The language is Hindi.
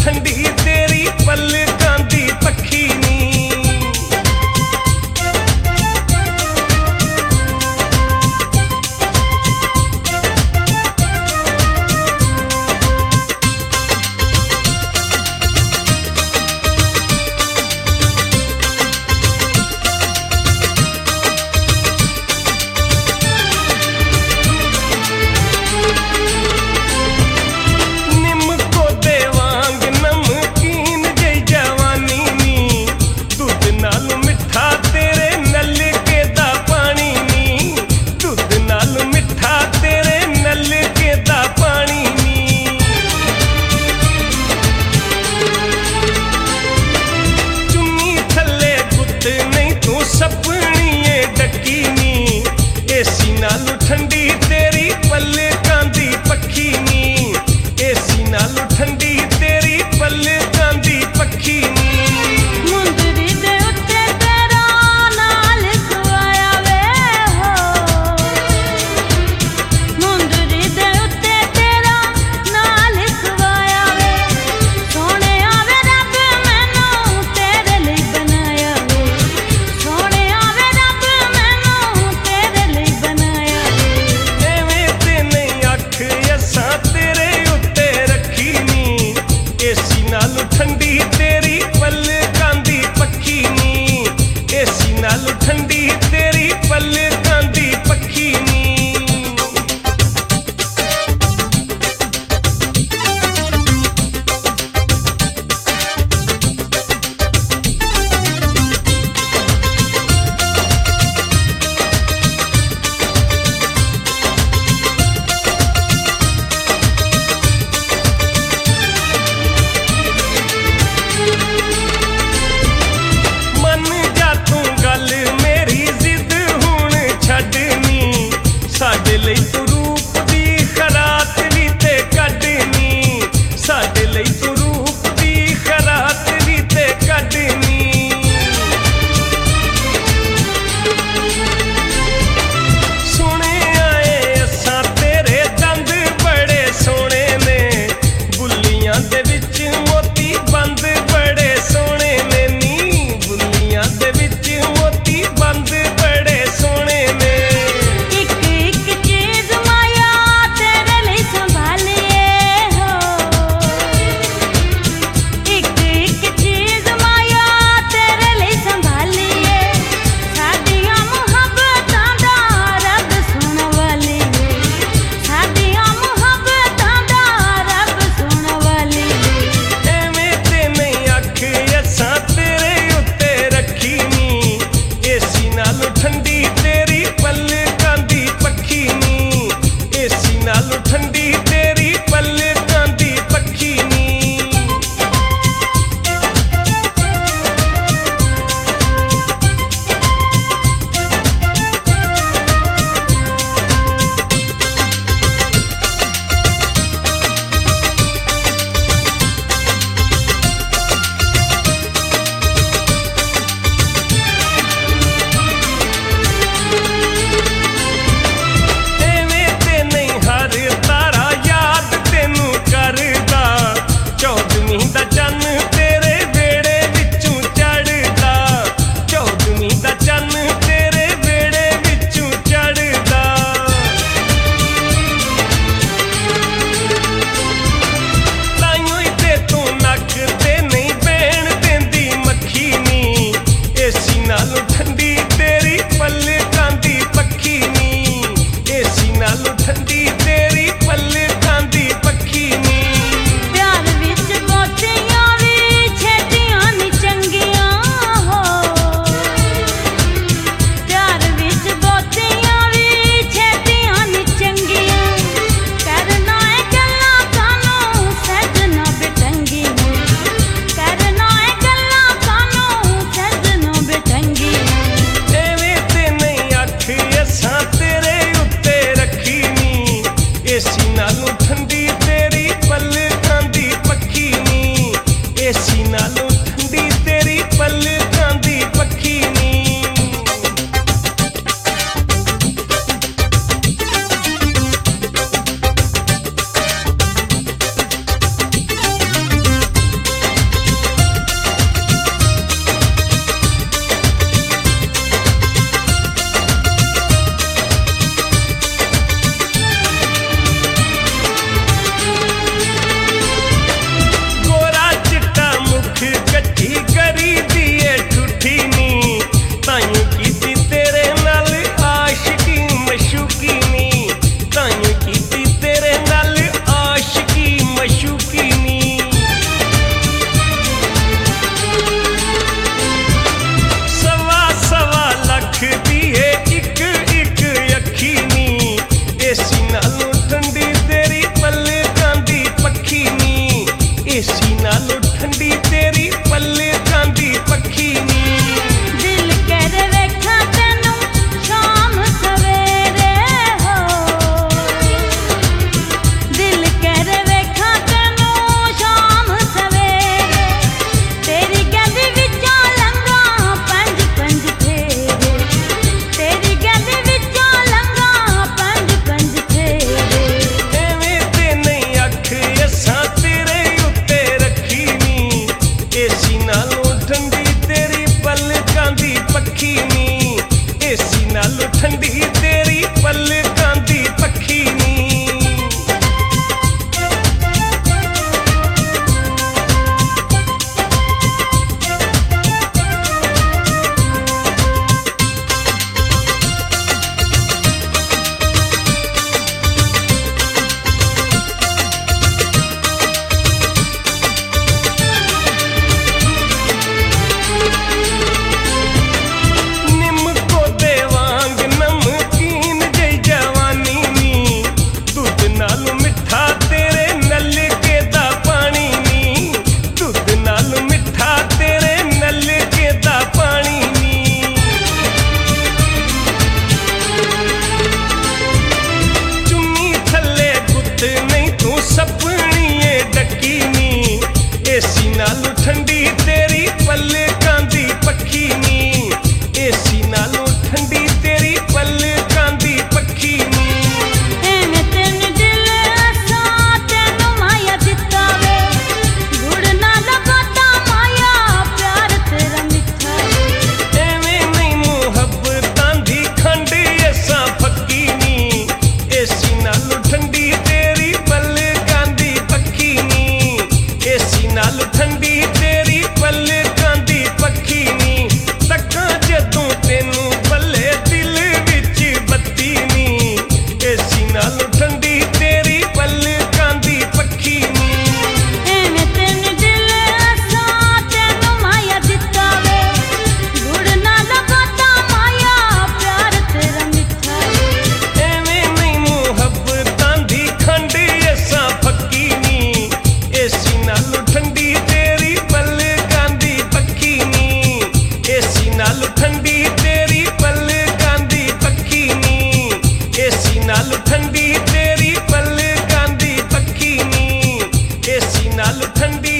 ठंडी तेरी पलकां दी पखी नी। निम को देवांग नम एसी नालू ठंडी तेरी पलकां दी पक्खी नी, एसी नालू ठंडी तेरी पलकां दी पक्खी नी। एवें तेन दिल असा तेनू माया दिता वे, गुड़ ना लगाता माया प्यार तेरा मिठा वे। एवें नहीं मुहब्बतां दी खंड असा फक्की नी, एसी नालू ठंडी तेरी पलकां दी पक्खी नी, एसी नालू ठंडी तेरी पलकां दी पक्खी नी। तक्कां जदों तेनू पल्ले दिल विच बत्ती नी, एसी नालू ठंडी तेरी पलकां दी पक्खी नी। एवें तेन दिल असा तेनू माया दिता वे, गुड़ ना लगाता माया प्यार तेरा मिठा वे। एवें नहीं मुहब्बतां दी खंड असा फक्की नी, एसी नालू ठंडी तेरी पलकां दी पक्खी नी, एसी नालू ठंडी तेरी पलकां दी पक्खी नी, एसी नालू ठंडी तेरी पलकां दी पक्खी नी, एसी नालू ठंडी